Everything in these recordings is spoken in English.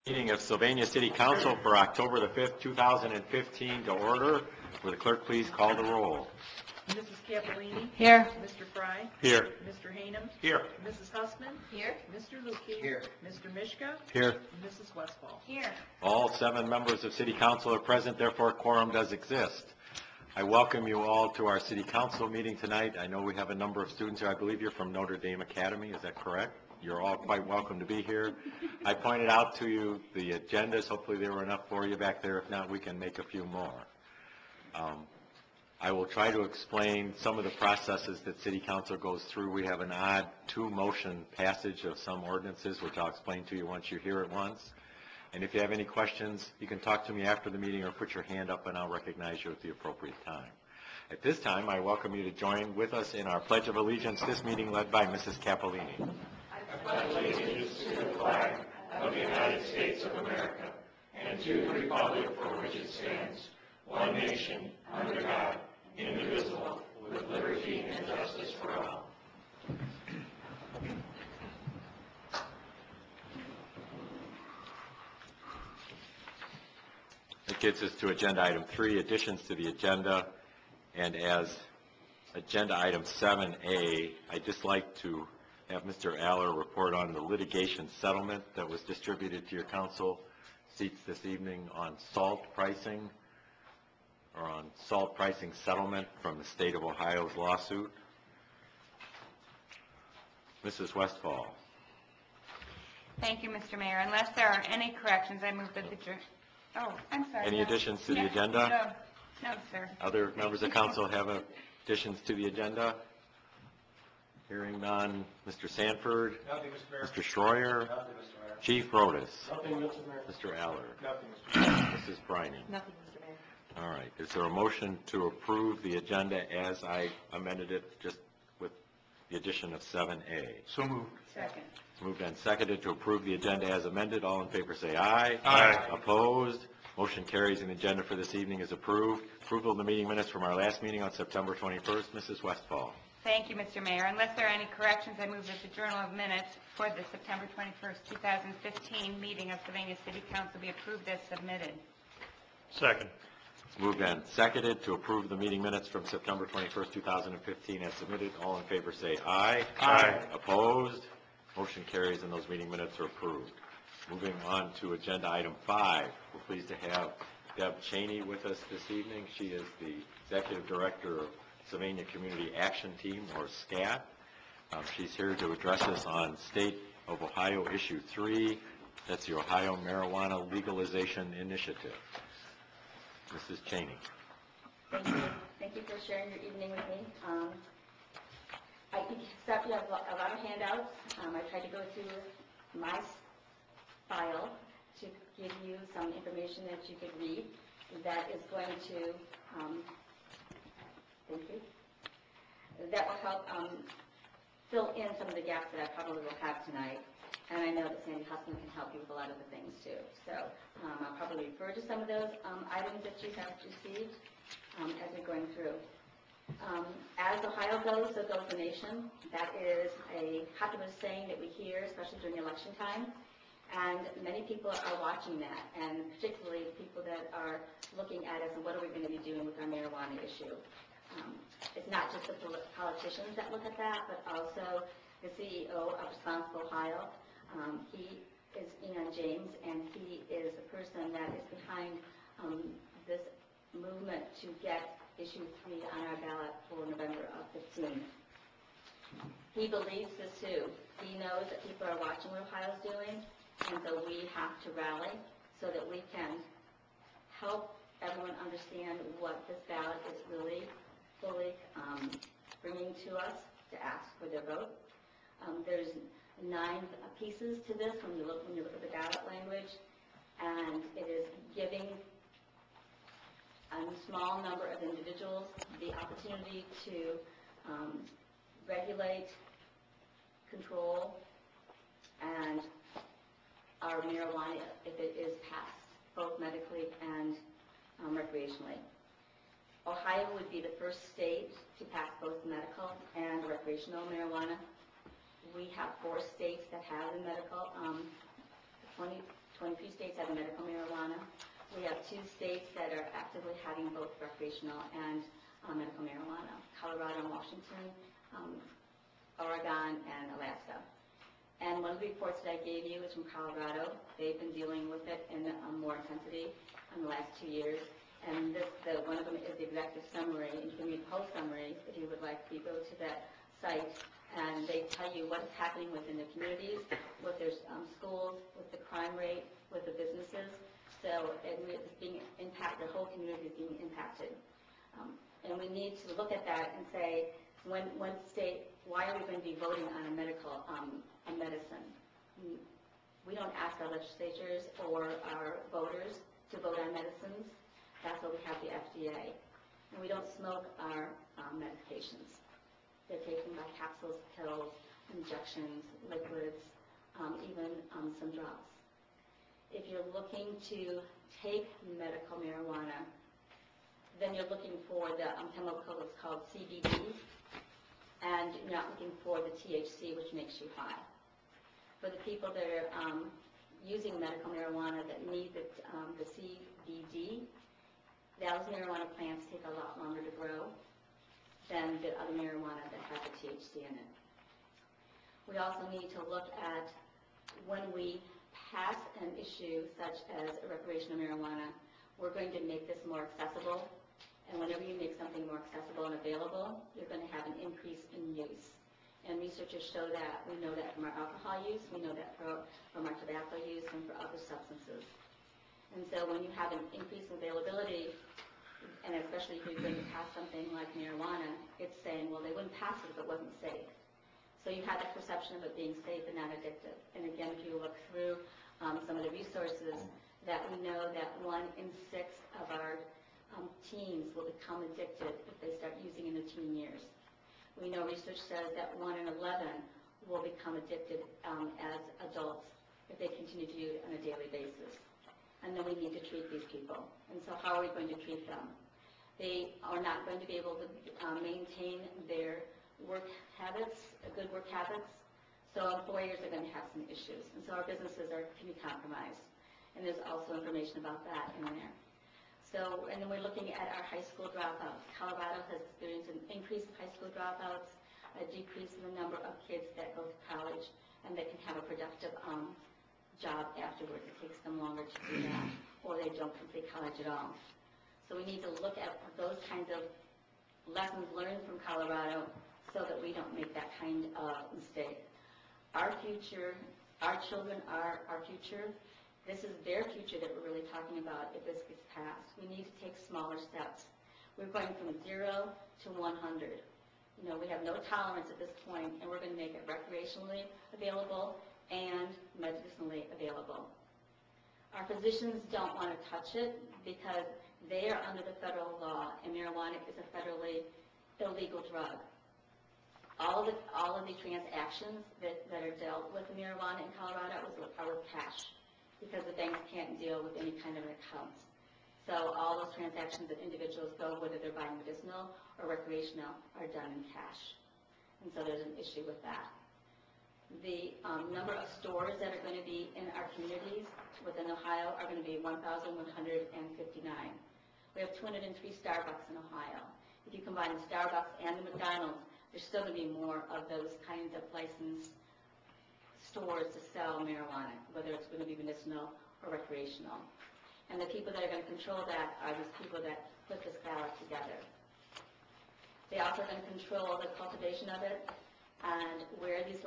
Meeting of Sylvania City Council for October the 5th, 2015 to order. Will the clerk please call the roll? Mrs. Cappellini? Here. Mr. Fry? Here. Mr. Hanem? Here. Mrs. Hussman? Here. Mr. Lukey? Here. Mr. Mishka? Here. Mrs. Westfall? Here. All 7 members of City Council are present, therefore quorum does exist. I welcome you all to our City Council meeting tonight. I know we have a number of students here. I believe you're from Notre Dame Academy, is that correct? You're all quite welcome to be here. I pointed out to you the agendas. Hopefully there were enough for you back there. If not, we can make a few more. I will try to explain some of the processes that City Council goes through. We have an odd 2-motion passage of some ordinances, which I'll explain to you once you hear it once. And if you have any questions, you can talk to me after the meeting or put your hand up and I'll recognize you at the appropriate time. At this time, I welcome you to join with us in our Pledge of Allegiance, this meeting led by Mrs. Cappellini. I pledge allegiance to the flag of the United States of America and to the republic for which it stands, one nation, under God, indivisible, with liberty and justice for all. That gets us to agenda item 3, additions to the agenda. And as agenda item 7A, I'd just like to have Mr. Aller report on the litigation settlement that was distributed to your council seats this evening on salt pricing, or on salt pricing settlement from the state of Ohio's lawsuit. Mrs. Westfall. Thank you, Mr. Mayor. Unless there are any corrections, I move that the oh, I'm sorry. Any no. additions to the No, agenda? No, sir. Other members of council have additions to the agenda? Hearing none. Mr. Sanford? Nothing, Mr. Mayor. Mr. Schroyer? Nothing, Mr. Mayor. Chief Rodas? Nothing, Mr. Mayor. Mr. Aller? Nothing, Mr. Mayor. Mrs. Breining? Nothing, Mr. Mayor. All right. Is there a motion to approve the agenda as I amended it, just with the addition of 7A? So moved. Second. It's moved and seconded to approve the agenda as amended. All in favor say aye. Aye. Opposed? Motion carries and the agenda for this evening is approved. Approval of the meeting minutes from our last meeting on September 21st. Mrs. Westfall. Thank you, Mr. Mayor. Unless there are any corrections, I move that the Journal of Minutes for the September 21st, 2015 meeting of Sylvania City Council be approved as submitted. Second. It's moved and seconded to approve the meeting minutes from September 21st, 2015 as submitted. All in favor say aye. Aye. Opposed? Motion carries and those meeting minutes are approved. Moving on to agenda item 5. We're pleased to have Deb Cheney with us this evening. She is the Executive Director of Sylvania Community Action Team, or SCAT. She's here to address us on State of Ohio Issue 3. That's the Ohio Marijuana Legalization Initiative. Mrs. Cheney. Thank you. Thank you for sharing your evening with me. I think you have a lot of handouts. I tried to go through my file to give you some information that you could read that is going to, thank you, that will help fill in some of the gaps that I probably will have tonight. And I know that Sandy Hussman can help you with a lot of the things too. So I'll probably refer to some of those items that you have received as we're going through. As Ohio goes, so goes the nation. That is a popular saying that we hear, especially during election time. And many people are watching that, and particularly people that are looking at us and what are we going to be doing with our marijuana issue. It's not just the politicians that look at that, but also the CEO of Responsible Ohio. He is Ian James, and he is the person that is behind this movement to get Issue 3 on our ballot for November of 15. He believes this too. He knows that people are watching what Ohio's doing, and so we have to rally so that we can help everyone understand what this ballot is really fully bringing to us to ask for their vote. There's 9 pieces to this when you look at the ballot language, and it is giving a small number of individuals the opportunity to regulate, control, and our marijuana if it is passed, both medically and recreationally. Ohio would be the first state to pass both medical and recreational marijuana. We have 4 states that have the medical. 23 states have medical marijuana. We have 2 states that are actively having both recreational and medical marijuana, Colorado and Washington, Oregon, and Alaska. And one of the reports that I gave you is from Colorado. They've been dealing with it in more intensity in the last 2 years. And one of them is the executive summary, and you can read the whole summary if you would like. You go to that site, and they tell you what's happening within the communities, with their schools, with the crime rate, with the businesses. So it's being impacted, the whole community is being impacted. And we need to look at that and say, when state, why are we going to be voting on a medical a medicine? We don't ask our legislatures or our voters to vote on medicines. That's why we have the FDA. And we don't smoke our medications. They're taken by capsules, pills, injections, liquids, even some drops. If you're looking to take medical marijuana, then you're looking for the chemical that's called CBD, and you're not looking for the THC, which makes you high. For the people that are using medical marijuana that need the CBD, those marijuana plants take a lot longer to grow than the other marijuana that has the THC in it. We also need to look at when we pass an issue such as recreational marijuana, we're going to make this more accessible. And whenever you make something more accessible and available, you're going to have an increase in use. And researchers show that. We know that from our alcohol use, we know that from our tobacco use, and for other substances. And so when you have an increase in availability, and especially if you're going to pass something like marijuana, it's saying, well, they wouldn't pass it if it wasn't safe. So you have that perception of it being safe and not addictive. And again, if you look through some of the resources, that we know that 1 in 6 of our teens will become addicted if they start using in their teen years. We know research says that 1 in 11 will become addicted as adults if they continue to do it on a daily basis. And then we need to treat these people. And so how are we going to treat them? They are not going to be able to maintain their work habits, good work habits. So employers are going to have some issues. And so our businesses can be compromised. And there's also information about that in there. So, and then we're looking at our high school dropouts. Colorado has experienced an increase of high school dropouts, a decrease in the number of kids that go to college and that can have a productive job afterwards. It takes them longer to do that, or they don't complete college at all. So we need to look at those kinds of lessons learned from Colorado so that we don't make that kind of mistake. Our future, our children are our future. This is their future that we're really talking about if this gets passed. We need to take smaller steps. We're going from 0 to 100. You know, we have no tolerance at this point, and we're going to make it recreationally available and medicinally available. Our physicians don't want to touch it because they are under the federal law, and marijuana is a federally illegal drug. All of the transactions that are dealt with marijuana in Colorado are with cash because the banks can't deal with any kind of accounts. So all those transactions that individuals go, whether they're buying medicinal or recreational, are done in cash. And so there's an issue with that. The number of stores that are going to be in our communities within Ohio are going to be 1,159. We have 203 Starbucks in Ohio. If you combine the Starbucks and the McDonald's, there's still going to be more of those kinds of licensed stores to sell marijuana, whether it's going to be medicinal or recreational. And the people that are going to control that are these people that put this ballot together. They also are going to control the cultivation of it and where these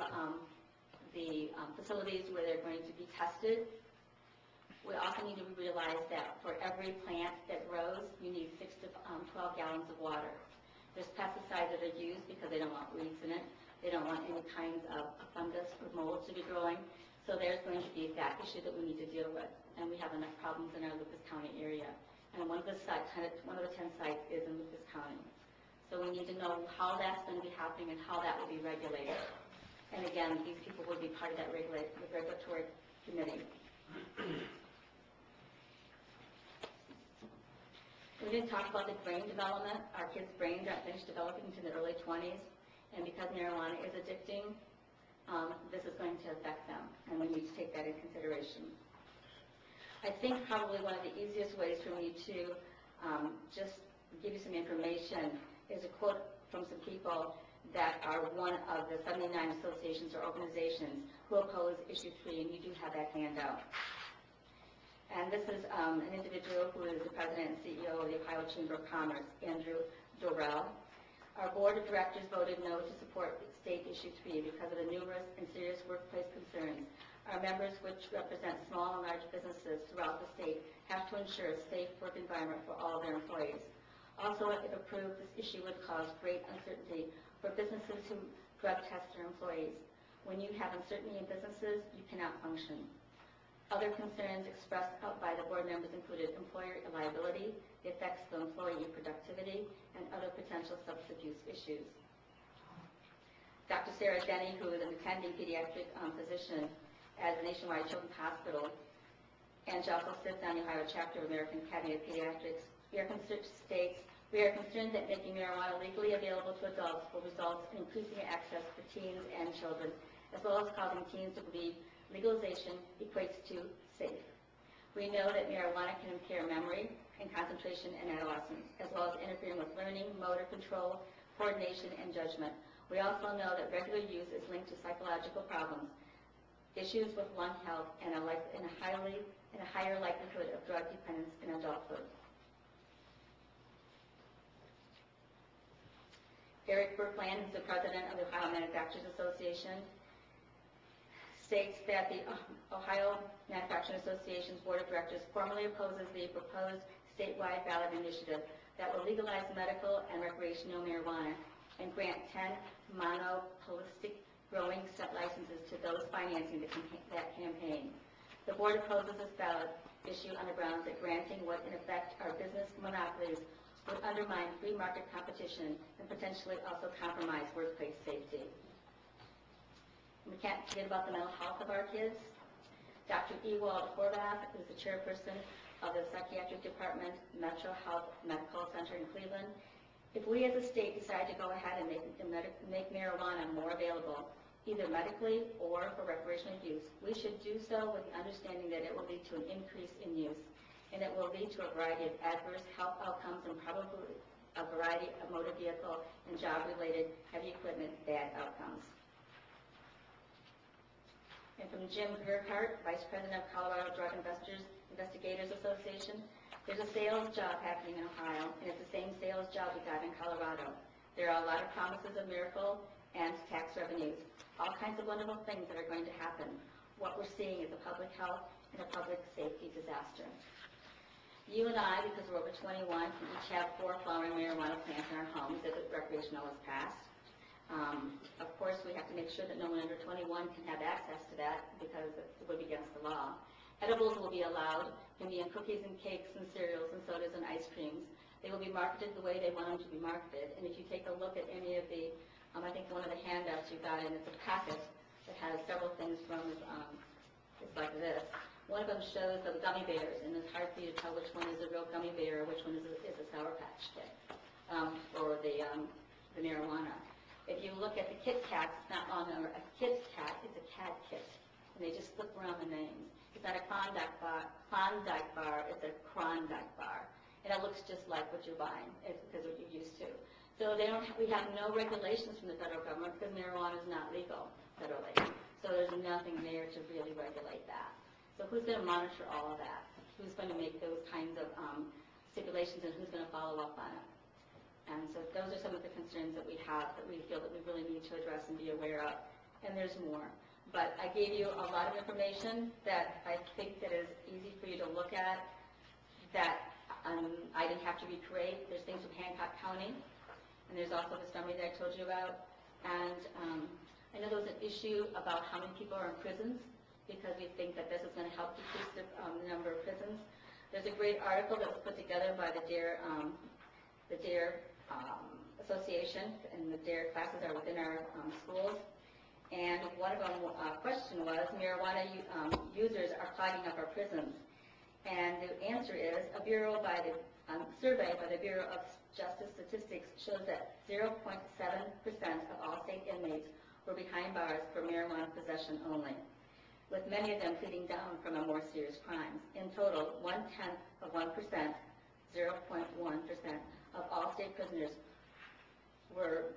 facilities where they're going to be tested. We also need to realize that for every plant that grows, you need 6 to 12 gallons of water. There's pesticides that are used because they don't want weeds in it. They don't want any kinds of fungus or molds to be growing. So there's going to be that issue that we need to deal with. And we have enough problems in our Lucas County area. And one of the 10 sites is in Lucas County. So we need to know how that's going to be happening and how that will be regulated. And again, these people will be part of that regulatory committee. We didn't talk about the brain development. Our kids' brains aren't finished developing until the early 20s. And because marijuana is addicting, this is going to affect them. And we need to take that in consideration. I think probably one of the easiest ways for me to just give you some information is a quote from some people that are one of the 79 associations or organizations who oppose issue 3, and you do have that handout. And this is an individual who is the president and CEO of the Ohio Chamber of Commerce, Andrew Dorrell. Our board of directors voted no to support state issue 3 because of the numerous and serious workplace concerns. Our members, which represent small and large businesses throughout the state, have to ensure a safe work environment for all their employees. Also, if approved, this issue would cause great uncertainty for businesses who drug test their employees. When you have uncertainty in businesses, you cannot function. Other concerns expressed out by the board members included employer liability, the effects of employee productivity, and other potential substance abuse issues. Dr. Sarah Denny, who is an attending pediatric physician at the Nationwide Children's Hospital, and she also sits on the Ohio chapter of American Academy of Pediatrics, states, we are concerned that making marijuana legally available to adults will result in increasing access for teens and children, as well as causing teens to believe legalization equates to safe. We know that marijuana can impair memory and concentration in adolescents, as well as interfering with learning, motor control, coordination, and judgment. We also know that regular use is linked to psychological problems, issues with lung health, and a higher likelihood of drug dependence in adulthood. Eric Berkland, who's the president of the Ohio Manufacturers Association, states that the Ohio Manufacturing Association's Board of Directors formally opposes the proposed statewide ballot initiative that will legalize medical and recreational marijuana and grant 10 monopolistic growing set licenses to those financing that campaign. The board opposes this ballot issue on the grounds that granting what in effect are business monopolies would undermine free market competition and potentially also compromise workplace safety. We can't forget about the mental health of our kids. Dr. Ewald Horvath is the chairperson of the Psychiatric Department, Metro Health Medical Center in Cleveland. If we as a state decide to go ahead and make marijuana more available, either medically or for recreational use, we should do so with the understanding that it will lead to an increase in use, and it will lead to a variety of adverse health outcomes and probably a variety of motor vehicle and job-related heavy equipment bad outcomes. And from Jim Gerhardt, Vice President of Colorado Drug Investigators Association, there's a sales job happening in Ohio, and it's the same sales job we got in Colorado. There are a lot of promises of miracle and tax revenues, all kinds of wonderful things that are going to happen. What we're seeing is a public health and a public safety disaster. You and I, because we're over 21, can each have 4 flowering marijuana plants in our homes if recreational is passed. Of course, we have to make sure that no one under 21 can have access to that because it would be against the law. Edibles will be allowed, can be in cookies and cakes and cereals and sodas and ice creams. They will be marketed the way they want them to be marketed. And if you take a look at any of the, I think one of the handouts you got in, it's a packet that has several things from, it's like this. One of them shows the gummy bears, and it's hard for you to tell which one is a real gummy bear or which one is a Sour Patch Kid, or the marijuana. If you look at the Kit Kats, it's not on there, a Kit Kat, it's a cat kit. And they just flip around the names. It's not a Klondike bar, it's a Klondike bar. And it looks just like what you're buying, it's because of what you're used to. So we have no regulations from the federal government because marijuana is not legal federally. So there's nothing there to really regulate that. So who's going to monitor all of that? Who's going to make those kinds of stipulations, and who's going to follow up on it? And so those are some of the concerns that we have that we feel that we really need to address and be aware of. And there's more. But I gave you a lot of information that I think that is easy for you to look at, that I didn't have to recreate. There's things from Hancock County, and there's also the summary that I told you about. And I know there was an issue about how many people are in prisons, because we think that this is going to help decrease the number of prisons. There's a great article that was put together by the DARE Association, and the DARE classes are within our schools. And one of them question was, marijuana users are clogging up our prisons. And the answer is, a survey by the Bureau of Justice Statistics shows that 0.7% of all state inmates were behind bars for marijuana possession only, with many of them pleading down from a more serious crimes. In total, 0.1% of all state prisoners were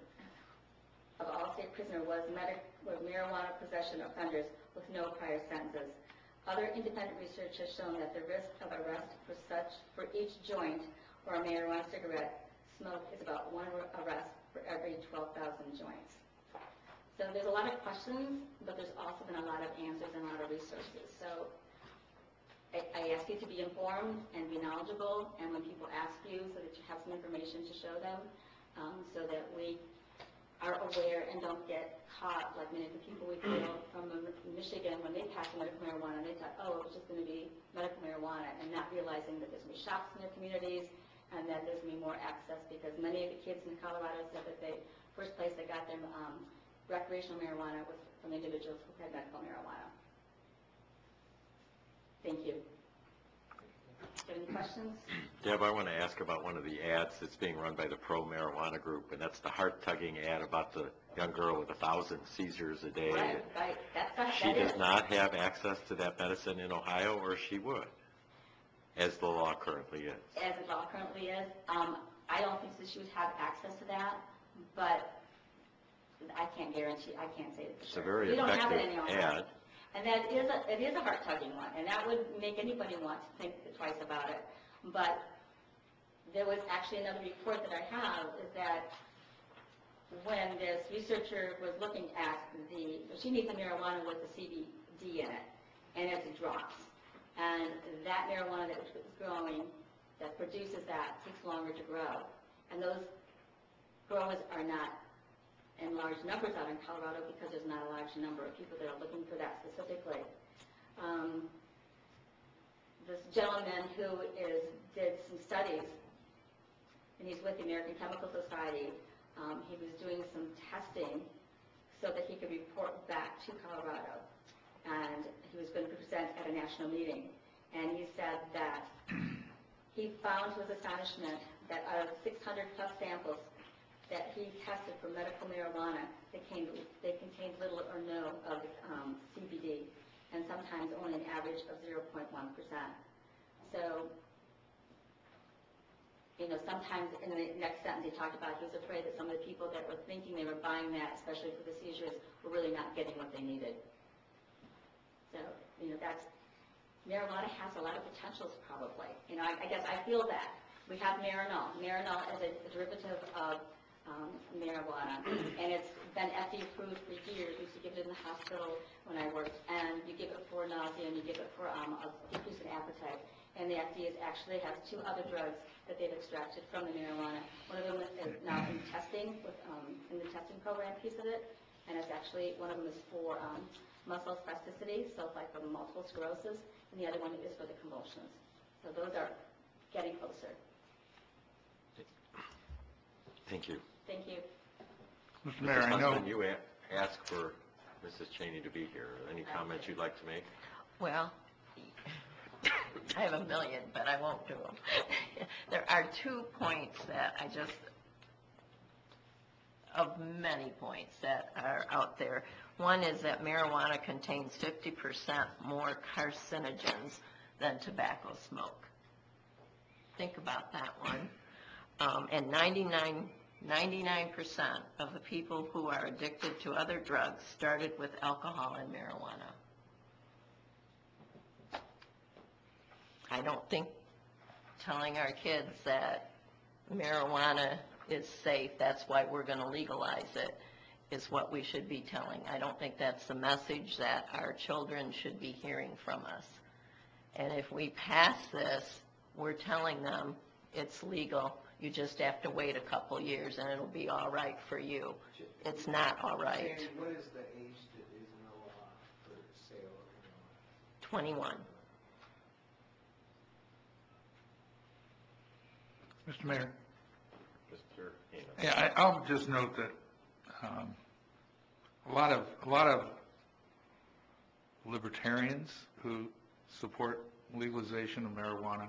marijuana possession offenders with no prior sentences. Other independent research has shown that the risk of arrest for each joint or a marijuana cigarette smoke is about 1 arrest for every 12,000 joints. So there's a lot of questions, but there's also been a lot of answers and a lot of resources. So I ask you to be informed and be knowledgeable, and when people ask you, so that you have some information to show them, so that we are aware and don't get caught like many of the people we feel from Michigan when they passed medical marijuana. They thought, oh, it was just going to be medical marijuana, and not realizing that there's going to be shops in their communities and that there's going to be more access, because many of the kids in Colorado said that the first place they got their recreational marijuana was from individuals who had medical marijuana. Thank you. Any questions? Deb, I want to ask about one of the ads that's being run by the pro-marijuana group, and that's the heart-tugging ad about the young girl with 1,000 seizures a day. Right. She does not have access to that medicine in Ohio, or she would, as the law currently is. As the law currently is, I don't think that she would have access to that, but I can't guarantee, I can't say it for It's sure. a very We don't have it in effective Ohio. ad. And it is a heart-tugging one, and that would make anybody want to think twice about it. But there was actually another report that I have, is that when this researcher was looking at she needs a marijuana with the CBD in it, and it's drops. And that marijuana that is growing, that produces that, takes longer to grow. And those growers are not in large numbers out in Colorado because there's not a large number of people that are looking for that specifically. This gentleman who did some studies, and he's with the American Chemical Society, he was doing some testing so that he could report back to Colorado, and he was going to present at a national meeting. And he said that he found to his astonishment that out of 600 plus samples that he tested for medical marijuana, they contained little or no of CBD, and sometimes only an average of 0.1%. So, sometimes in the next sentence he talked about he was afraid that some of the people that were thinking they were buying that, especially for the seizures, were really not getting what they needed. So, marijuana has a lot of potentials probably. I guess I feel that. We have Marinol. Marinol is a derivative of marijuana, and it's been FDA approved for years. We used to give it in the hospital when I worked, and you give it for nausea and you give it for a decrease in appetite. And the FDA actually has 2 other drugs that they've extracted from the marijuana. One of them is now in testing, in the testing program piece of it, and it's actually, one of them is for muscle spasticity, so it's like for the multiple sclerosis, and the other one is for the convulsions. So those are getting closer. Thank you. Thank you. Mr. Mayor, I Mrs. know, Huntsman, you asked for Mrs. Cheney to be here. Any comments you'd like to make? Well, I have a million, but I won't do them. There are 2 points that of many points that are out there. One is that marijuana contains 50% more carcinogens than tobacco smoke. Think about that one. And 99% of the people who are addicted to other drugs started with alcohol and marijuana. I don't think telling our kids that marijuana is safe, that's why we're going to legalize it, is what we should be telling. I don't think that's the message that our children should be hearing from us. And if we pass this, we're telling them it's legal. You just have to wait a couple years and it'll be all right for you. It's not all right. Sandy, what is the age that isn't allowed for sale of marijuana? 21. Mr. Mayor, Mr. Heenan. yeah, I'll just note that a lot of libertarians who support legalization of marijuana,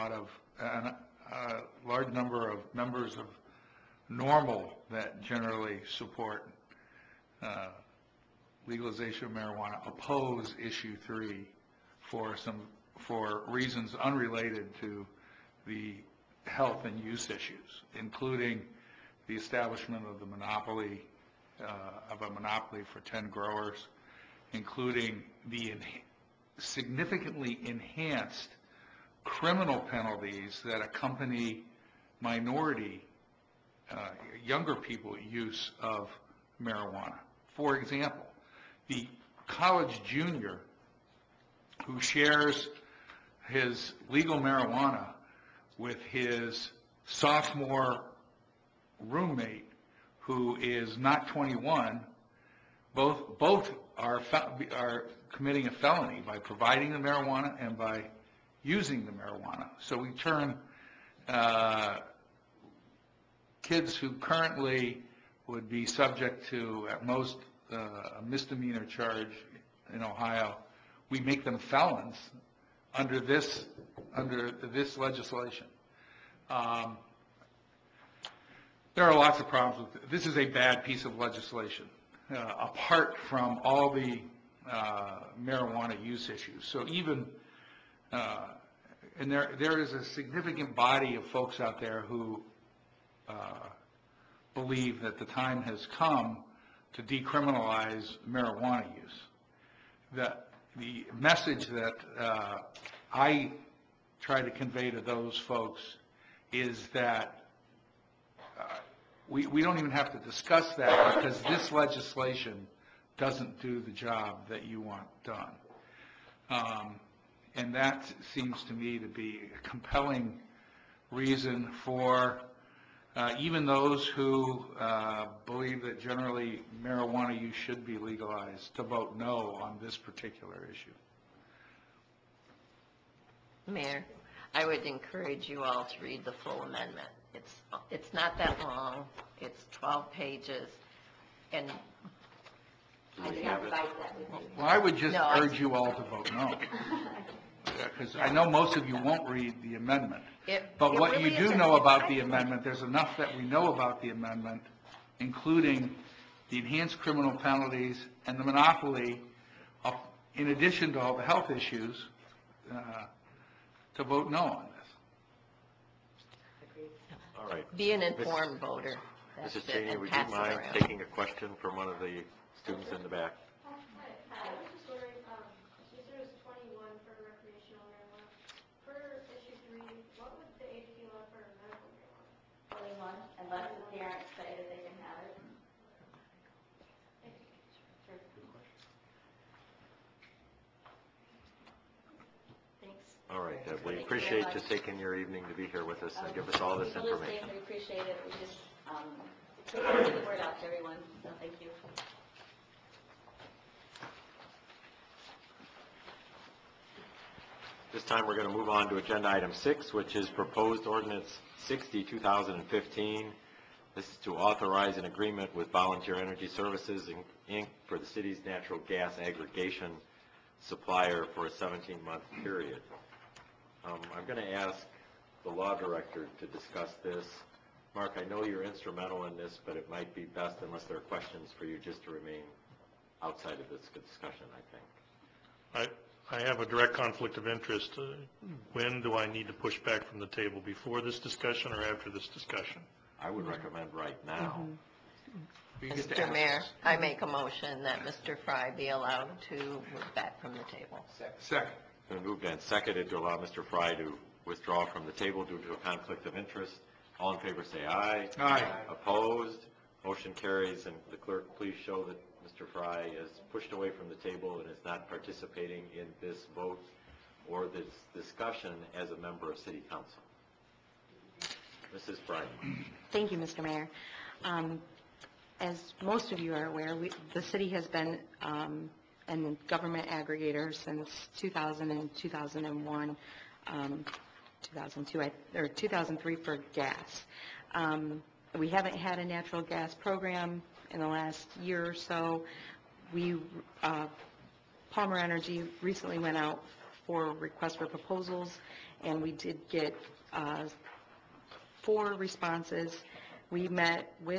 a large number of members of NORML that generally support legalization of marijuana oppose issue 3 for reasons unrelated to the health and use issues, including the establishment of the monopoly, of a monopoly for 10 growers, including the significantly enhanced criminal penalties that accompany minority, younger people use of marijuana. For example, the college junior who shares his legal marijuana with his sophomore roommate who is not 21, both are committing a felony by providing the marijuana and by using the marijuana. So we turn kids who currently would be subject to, at most, a misdemeanor charge in Ohio, we make them felons under this legislation. There are lots of problems with it. This is a bad piece of legislation, apart from all the marijuana use issues. So even, and there is a significant body of folks out there who believe that the time has come to decriminalize marijuana use. The message that I try to convey to those folks is that we don't even have to discuss that, because this legislation doesn't do the job that you want done. And that seems to me to be a compelling reason for even those who believe that generally marijuana use should be legalized to vote no on this particular issue. Mayor, I would encourage you all to read the full amendment. It's not that long. It's 12 pages. And I can't fight that with you. Well, I would just No, urge you all to vote no, because I know most of you won't read the amendment. But it what really you do isn't. know about the amendment, there's enough that we know about the amendment, including the enhanced criminal penalties and the monopoly, in addition to all the health issues, to vote no on this. All right. Be an informed voter. That's Mrs. it, Cheney, and would pass you it mind around. taking a question from one of the students in the back? Hi, I was just wondering, since there was 21 for recreational marijuana, for issue 3, what would the age be allowed for medical marijuana? 21, unless the parents say that they can have it. Sure. Thanks. All right, Deb, we appreciate you taking your evening to be here with us and give us all this People information. listening, we appreciate it. We just get the word out to everyone, so thank you. This time, we're going to move on to agenda item 6, which is proposed ordinance 60, 2015. This is to authorize an agreement with Volunteer Energy Services, Inc. for the city's natural gas aggregation supplier for a 17-month period. I'm going to ask the law director to discuss this. Mark, I know you're instrumental in this, but it might be best, unless there are questions for you, just to remain outside of this discussion, I think. I have a direct conflict of interest. When do I need to push back from the table? Before this discussion or after this discussion? I would recommend right now. You get to Mr. ask Mayor, us. I make a motion that Mr. Fry be allowed to move back from the table. Second. Been moved and seconded to allow Mr. Fry to withdraw from the table due to a conflict of interest. All in favor say aye. Aye. Opposed? Motion carries, and the clerk, please show that Mr. Fry is pushed away from the table and is not participating in this vote or this discussion as a member of City Council. Mrs. Fry. Thank you, Mr. Mayor. As most of you are aware, the city has been a government aggregator since 2000 and 2001, 2002, or 2003 for gas. We haven't had a natural gas program in the last year or so. Palmer Energy recently went out for requests for proposals, and we did get 4 responses. We met with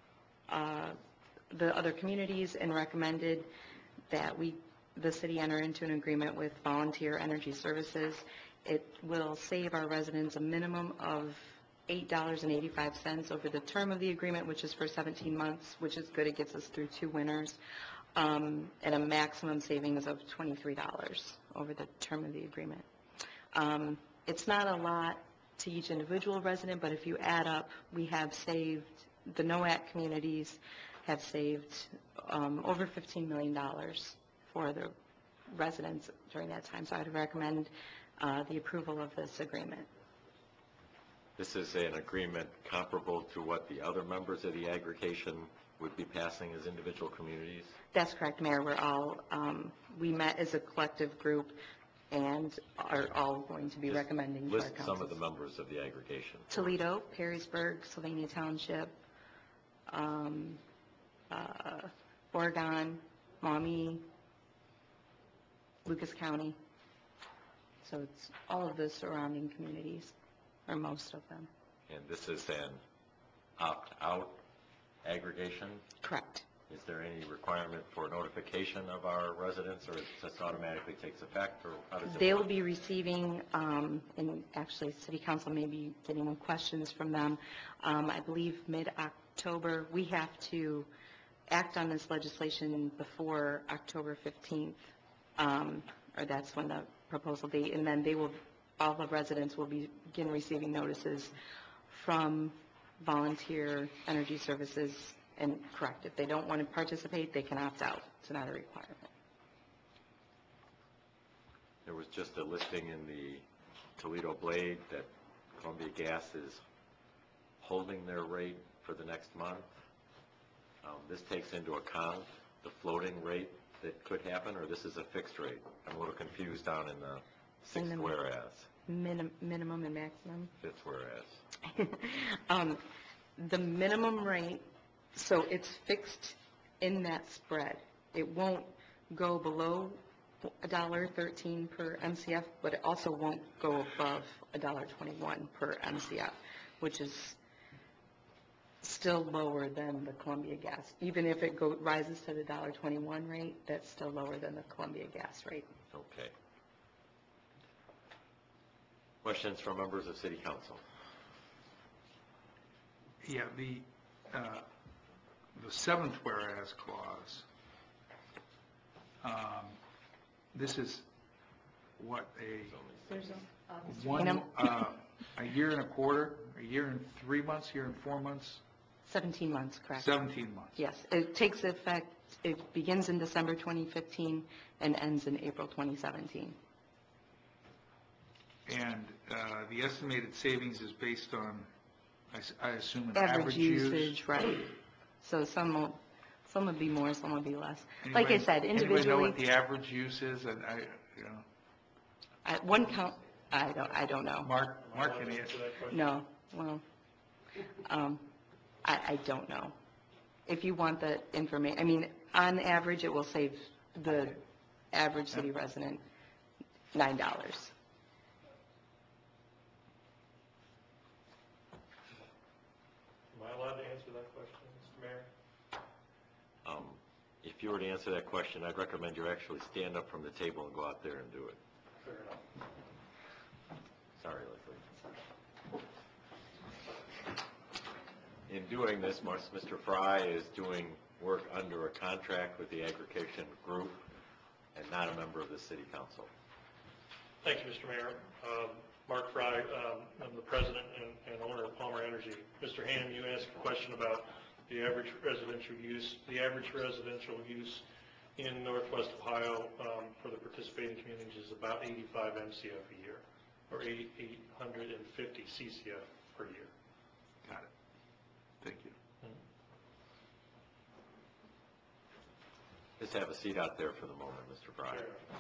the other communities and recommended that the city enter into an agreement with Volunteer Energy Services It will save our residents a minimum of $8.85 over the term of the agreement, which is for 17 months, which is good. It gets us through 2 winters, and a maximum savings of $23 over the term of the agreement. It's not a lot to each individual resident, but if you add up, we have saved, the NOAC communities have saved over $15 million for the residents during that time. So I would recommend the approval of this agreement. This is an agreement comparable to what the other members of the aggregation would be passing as individual communities? That's correct, Mayor. We're all, we met as a collective group and are all going to be recommending to our List council. some of the members of the aggregation. Toledo, Perrysburg, Sylvania Township, Oregon, Maumee, Lucas County. So it's all of the surrounding communities, or most of them. And this is an opt-out aggregation? Correct. Is there any requirement for notification of our residents, or it just automatically takes effect, or how does it They'll work? be receiving, and actually City Council may be getting questions from them, I believe mid-October. We have to act on this legislation before October 15th, or that's when the proposal date, and then they will, all the residents will begin receiving notices from Volunteer Energy Services. And correct, if they don't want to participate, they can opt out. It's not a requirement. There was just a listing in the Toledo Blade that Columbia Gas is holding their rate for the next month. This takes into account the floating rate that could happen, or this is a fixed rate? I'm a little confused down in the sixth whereas. Minimum and maximum. Fifth whereas. The minimum rate, so it's fixed in that spread. It won't go below $1.13 per MCF, but it also won't go above $1.21 per MCF, which is still lower than the Columbia Gas. Even if it rises to the $1.21 rate, that's still lower than the Columbia Gas rate. Okay. Questions from members of City Council? Yeah, the seventh whereas clause, this is what, a year and a quarter, a year and 3 months, year and 4 months? 17 months, correct? 17 months. Yes, it takes effect, it begins in December 2015 and ends in April 2017. And the estimated savings is based on, I assume, an Average usage, right. So some will be more, some will be less. Like I said, Anybody know individually, what the average use is? And at one count, I don't know. Mark can answer that question. No, well, I don't know. If you want the information, I mean, on average, it will save the average city resident $9. Am I allowed to answer that question, Mr. Mayor? If you were to answer that question, I'd recommend you actually stand up from the table and go out there and do it. Fair enough. Sorry, Leslie. In doing this, Mr. Fry is doing work under a contract with the aggregation group and not a member of the City Council. Thank you, Mr. Mayor. Mark Fry, I'm the president and owner of Palmer Energy. Mr. Ham, you asked a question about the average residential use. The average residential use in Northwest Ohio for the participating communities is about 85 MCF a year, or 850 CCF per year. Got it. Thank you. Just have a seat out there for the moment, Mr. Fry.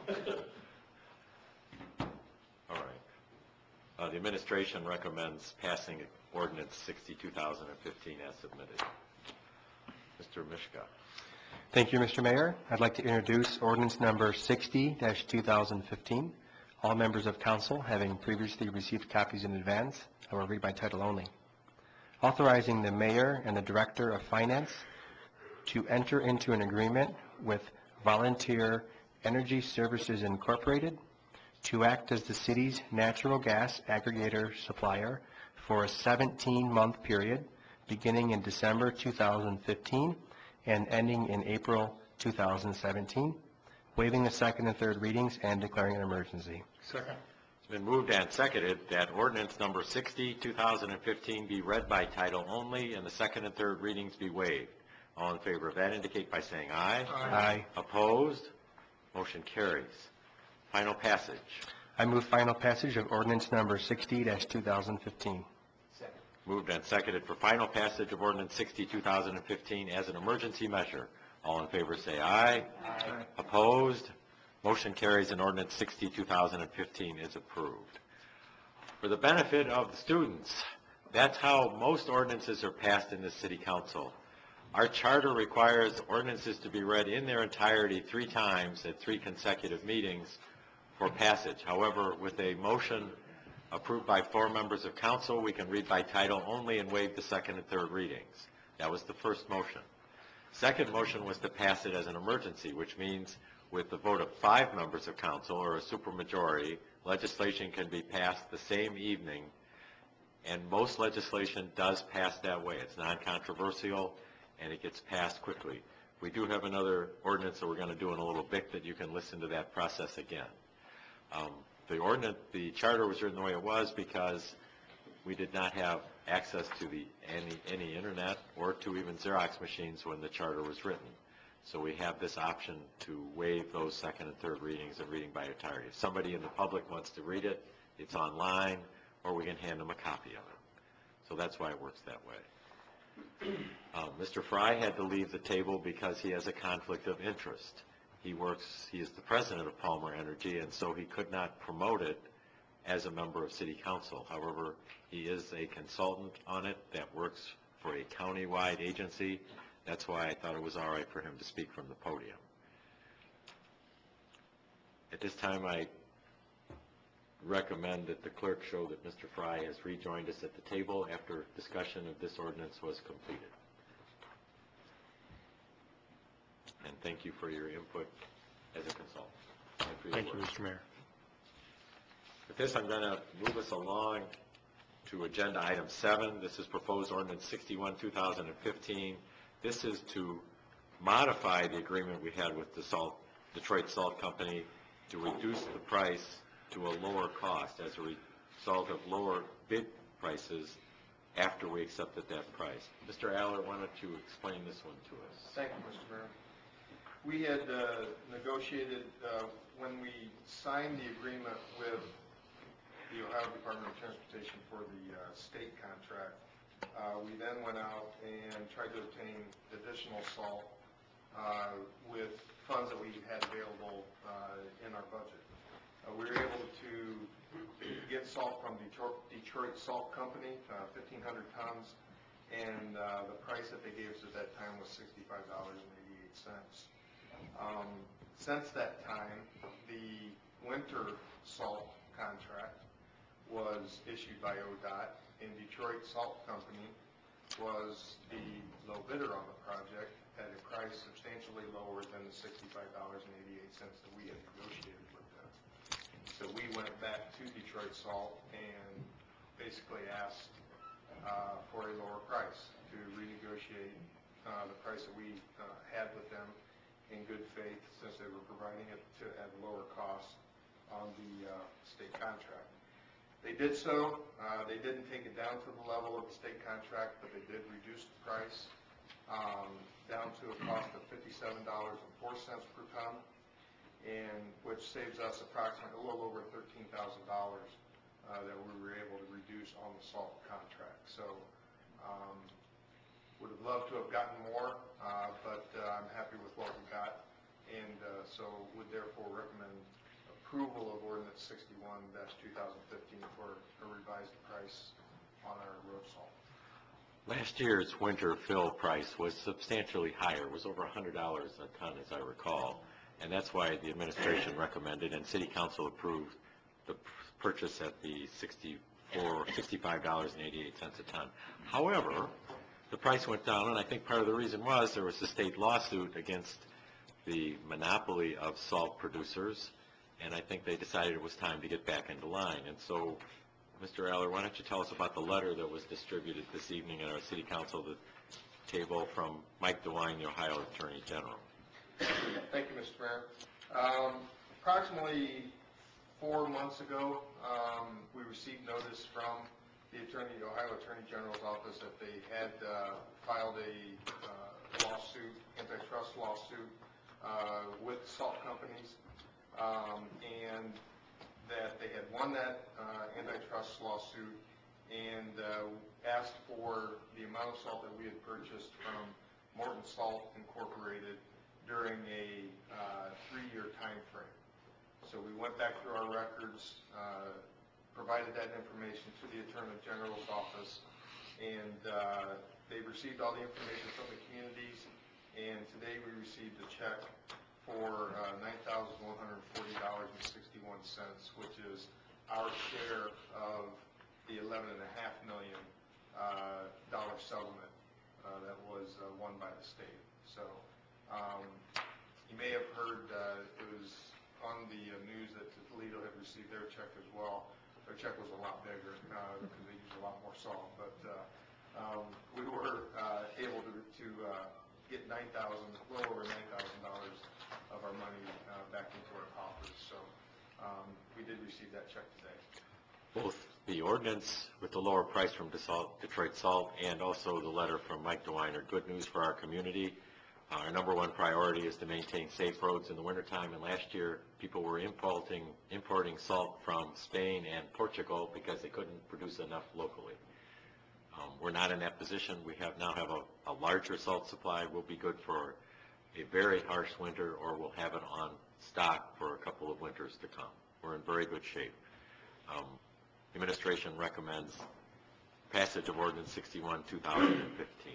All right. The administration recommends passing ordinance 60-2015 as submitted. Mr. Mishka. Thank you, Mr. Mayor. I'd like to introduce ordinance number 60-2015. All members of council having previously received copies in advance, I will read by title only. Authorizing the mayor and the director of finance to enter into an agreement with Volunteer Energy Services Incorporated to act as the city's natural gas aggregator supplier for a 17-month period beginning in December 2015 and ending in April 2017, waiving the second and third readings and declaring an emergency. Second. It's been moved and seconded that ordinance number 60, 2015 be read by title only and the second and third readings be waived. All in favor of that indicate by saying aye. Aye. Opposed? Motion carries. Final passage. I move final passage of ordinance number 60-2015. Second. Moved and seconded for final passage of ordinance 60, 2015 as an emergency measure. All in favor say aye. Aye. Opposed? Motion carries and ordinance 60, 2015 is approved. For the benefit of the students, that's how most ordinances are passed in the city council. Our charter requires ordinances to be read in their entirety 3 times at 3 consecutive meetings for passage. However, with a motion approved by 4 members of council, we can read by title only and waive the second and third readings. That was the first motion. Second motion was to pass it as an emergency, which means with the vote of 5 members of council or a supermajority, legislation can be passed the same evening, and most legislation does pass that way. It's non-controversial, and it gets passed quickly. We do have another ordinance that we're going to do in a little bit that you can listen to that process again. The charter was written the way it was because we did not have access to any internet or to even Xerox machines when the charter was written. So we have this option to waive those second and third readings and reading by entirety. If somebody in the public wants to read it, it's online, or we can hand them a copy of it. So that's why it works that way. Mr. Fry had to leave the table because he has a conflict of interest. He is the president of Palmer Energy, and so he could not promote it as a member of city council. However, he is a consultant on it that works for a county-wide agency. That's why I thought it was all right for him to speak from the podium. At this time, I recommend that the clerk show that Mr. Fry has rejoined us at the table after discussion of this ordinance was completed. And thank you for your input as a consultant. And for your Thank you, work. Mr. Mayor. With this, I'm going to move us along to agenda item 7. This is proposed ordinance 61, 2015. This is to modify the agreement we had with the Detroit Salt Company to reduce the price to a lower cost as a result of lower bid prices after we accepted that price. Mr. Aller, why don't you explain this one to us? Thank you, Mr. Mayor. We had negotiated, when we signed the agreement with the Ohio Department of Transportation for the state contract, we then went out and tried to obtain additional salt with funds that we had available in our budget. We were able to get salt from Detroit Salt Company, 1,500 tons, and the price that they gave us at that time was $65.88. Since that time, the winter salt contract was issued by ODOT, and Detroit Salt Company was the low bidder on the project at a price substantially lower than the $65.88 that we had negotiated with them. So we went back to Detroit Salt and basically asked for a lower price to renegotiate the price that we had with them in good faith, since they were providing it at a lower cost on the state contract. They did so. They didn't take it down to the level of the state contract, but they did reduce the price down to a cost of $57.04 per ton, and which saves us approximately a little over $13,000 that we were able to reduce on the salt contract. So would have loved to have gotten more, but I'm happy with what we got, and so would therefore recommend approval of ordinance 61-2015 for a revised price on our road salt. Last year's winter fill price was substantially higher. It was over $100 a ton, as I recall, and that's why the administration recommended and City Council approved the purchase at the $65.88 a ton. However, the price went down, and I think part of the reason was there was a state lawsuit against the monopoly of salt producers, and I think they decided it was time to get back into line. And so, Mr. Aller, why don't you tell us about the letter that was distributed this evening at our City Council table from Mike DeWine, the Ohio Attorney General. Thank you, Mr. Mayor. Approximately 4 months ago, we received notice from the Ohio Attorney General's office that they had filed a lawsuit, antitrust lawsuit, with salt companies, and that they had won that antitrust lawsuit and asked for the amount of salt that we had purchased from Morton Salt Incorporated during a 3-year time frame. So we went back through our records, provided that information to the Attorney General's office, and they received all the information from the communities, and today we received a check for $9,140.61, which is our share of the $11.5 million settlement that was won by the state. So you may have heard it was on the news that Toledo had received their check as well. Their check was a lot bigger because they used a lot more salt, but we were able to get a little over $9,000 of our money back into our coffers. So we did receive that check today. Both the ordinance with the lower price from Detroit Salt and also the letter from Mike DeWine are good news for our community. Our number one priority is to maintain safe roads in the wintertime, and last year people were importing salt from Spain and Portugal because they couldn't produce enough locally. We're not in that position. We now have a larger salt supply. We'll be good for a very harsh winter, or we'll have it on stock for a couple of winters to come. We're in very good shape. The administration recommends passage of Ordinance 61, 2015.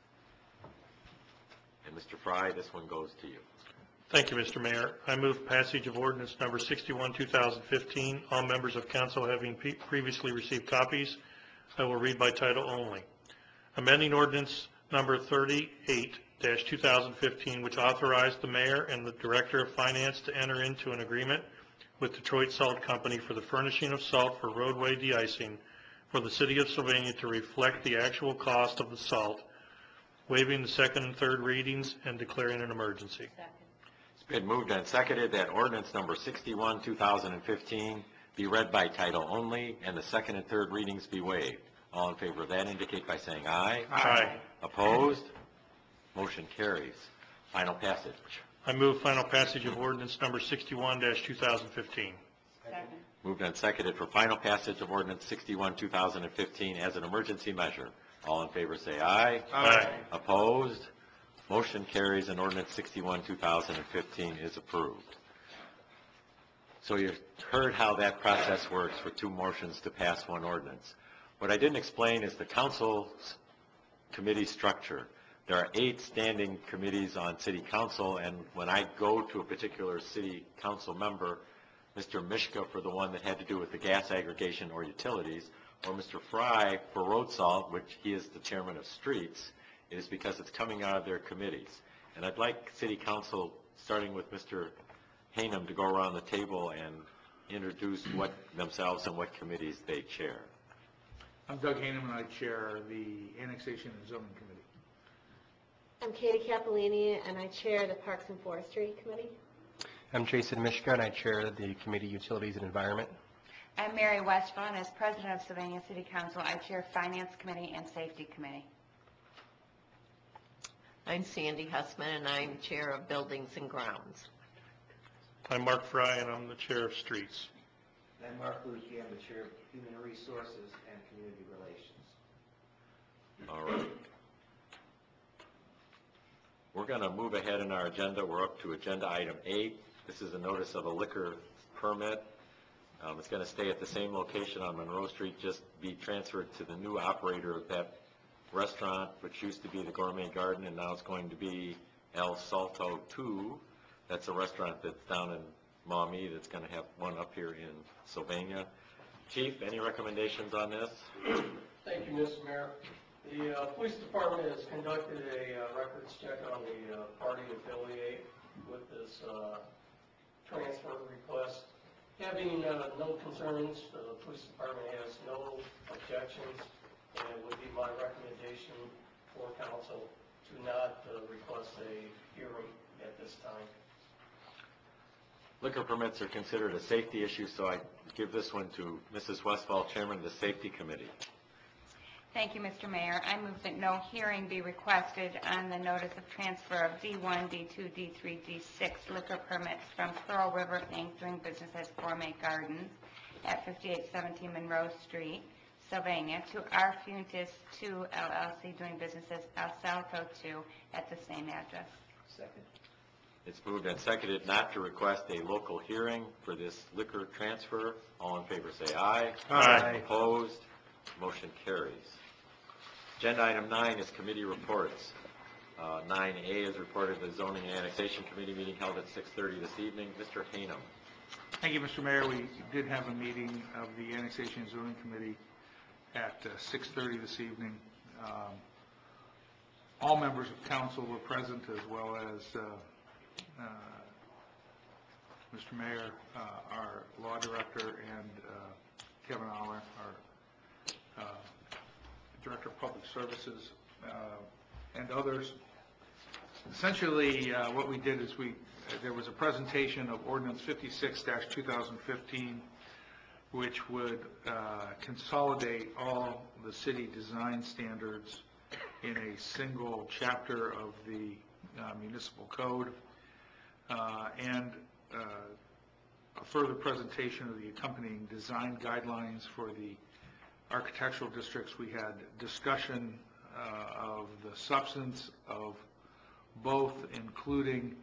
And Mr. Fry, this one goes to you. Thank you, Mr. Mayor. I move passage of ordinance number 61, 2015. All members of council having previously received copies, I will read by title only. Amending ordinance number 38-2015, which authorized the mayor and the director of finance to enter into an agreement with Detroit Salt Company for the furnishing of salt for roadway de-icing for the city of Sylvania to reflect the actual cost of the salt, waiving the second and third readings and declaring an emergency. It's been moved and seconded that ordinance number 61, 2015 be read by title only and the second and third readings be waived. All in favor of that indicate by saying aye. Aye. Opposed? Motion carries. Final passage. I move final passage of ordinance number 61-2015. Second. Moved and seconded for final passage of ordinance 61, 2015 as an emergency measure. All in favor say aye. Aye. Opposed? Motion carries and ordinance 61, 2015 is approved. So you've heard how that process works for 2 motions to pass 1 ordinance. What I didn't explain is the council's committee structure. There are 8 standing committees on city council, and when I go to a particular city council member, Mr. Mishka for the one that had to do with the gas aggregation or utilities, or Mr. Fry for road salt, which he is the chairman of streets, it is because it's coming out of their committees. And I'd like city council, starting with Mr. Hainum, to go around the table and introduce what themselves and what committees they chair. I'm Doug Hainum, and I chair the Annexation and Zoning Committee. I'm Katie Capolini, and I chair the Parks and Forestry Committee. I'm Jason Mishka, and I chair the Committee Utilities and Environment. I'm Mary Westphal, and as president of Sylvania City Council, I chair Finance Committee and Safety Committee. I'm Sandy Hussman, and I'm chair of Buildings and Grounds. I'm Mark Fry, and I'm the chair of streets. I'm Mark Lukey, I'm the chair of Human Resources and Community Relations. All right. We're going to move ahead in our agenda. We're up to agenda item 8. This is a notice of a liquor permit. It's going to stay at the same location on Monroe Street, just be transferred to the new operator of that restaurant, which used to be the Gourmet Garden, and now it's going to be El Salto 2. That's a restaurant that's down in Maumee that's going to have one up here in Sylvania. Chief, any recommendations on this? Thank you, Mr. Mayor. The police department has conducted a records check on the party affiliate with this transfer request. Having no concerns, the police department has no objections, and it would be my recommendation for council to not request a hearing at this time. Liquor permits are considered a safety issue, so I give this one to Mrs. Westfall, Chairman of the Safety Committee. Thank you, Mr. Mayor. I move that no hearing be requested on the notice of transfer of D1, D2, D3, D6 liquor permits from Pearl River Inc. doing business as Gourmet Gardens at 5817 Monroe Street, Sylvania, to R. Fuentes 2 LLC doing business as El Salto 2 at the same address. Second. It's moved and seconded not to request a local hearing for this liquor transfer. All in favor say aye. Aye. Opposed? Motion carries. Agenda item 9 is committee reports. 9A is reported the Zoning and Annexation Committee meeting held at 6:30 this evening. Mr. Hanum. Thank you, Mr. Mayor. We did have a meeting of the Annexation and Zoning Committee at 6:30 this evening. All members of council were present, as well as Mr. Mayor, our law director, and Kevin Aller, our Director of Public Services, and others. Essentially, what we did is there was a presentation of Ordinance 56-2015, which would consolidate all the city design standards in a single chapter of the municipal code, and a further presentation of the accompanying design guidelines for the architectural districts. We had discussion of the substance of both, including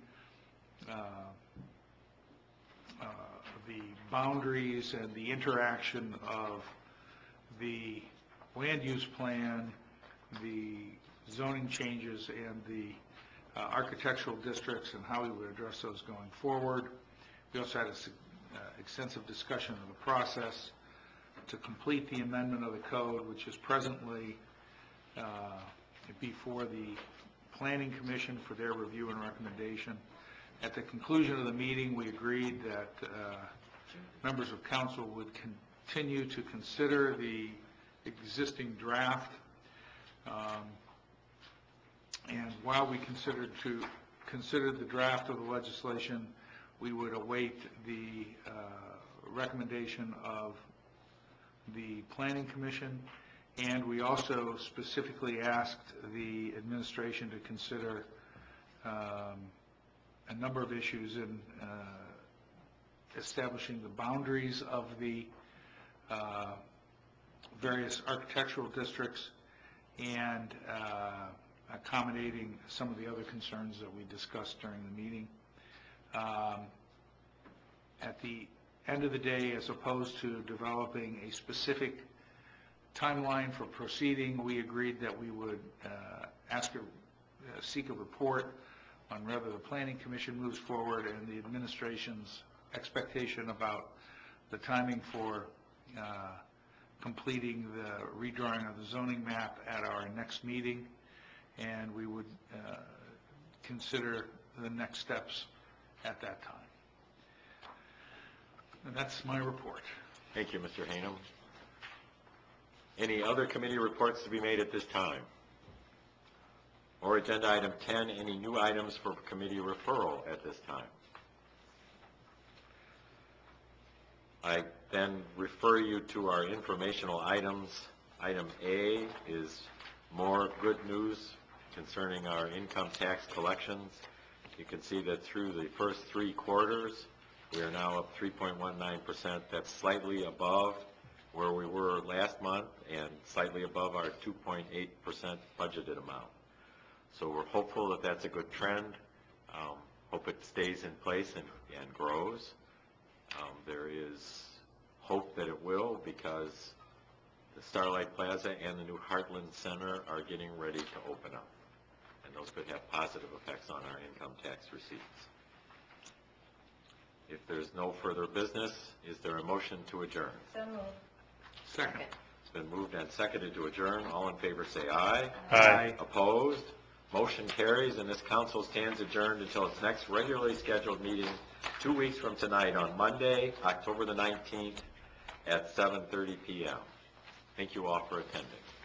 the boundaries and the interaction of the land use plan, the zoning changes, and the architectural districts, and how we would address those going forward. We also had an extensive discussion of the process to complete the amendment of the code, which is presently before the Planning Commission for their review and recommendation. At the conclusion of the meeting, we agreed that members of council would continue to consider the existing draft, and while we considered the draft of the legislation, we would await the recommendation of the Planning Commission, and we also specifically asked the administration to consider a number of issues in establishing the boundaries of the various architectural districts, and accommodating some of the other concerns that we discussed during the meeting. At the end of the day, as opposed to developing a specific timeline for proceeding, we agreed that we would seek a report on whether the Planning Commission moves forward and the administration's expectation about the timing for completing the redrawing of the zoning map at our next meeting, and we would consider the next steps at that time. And that's my report. Thank you, Mr. Hanum. Any other committee reports to be made at this time? Or agenda item 10, any new items for committee referral at this time? I then refer you to our informational items. Item A is more good news concerning our income tax collections. You can see that through the first 3 quarters, we are now up 3.19%. That's slightly above where we were last month and slightly above our 2.8% budgeted amount. So we're hopeful that that's a good trend. Hope it stays in place and grows. There is hope that it will, because the Starlight Plaza and the new Heartland Center are getting ready to open up, and those could have positive effects on our income tax receipts. If there's no further business, is there a motion to adjourn? So moved. Second. It's been moved and seconded to adjourn. All in favor say aye. Aye. Opposed? Motion carries, and this council stands adjourned until its next regularly scheduled meeting 2 weeks from tonight on Monday, October the 19th at 7:30 p.m. Thank you all for attending.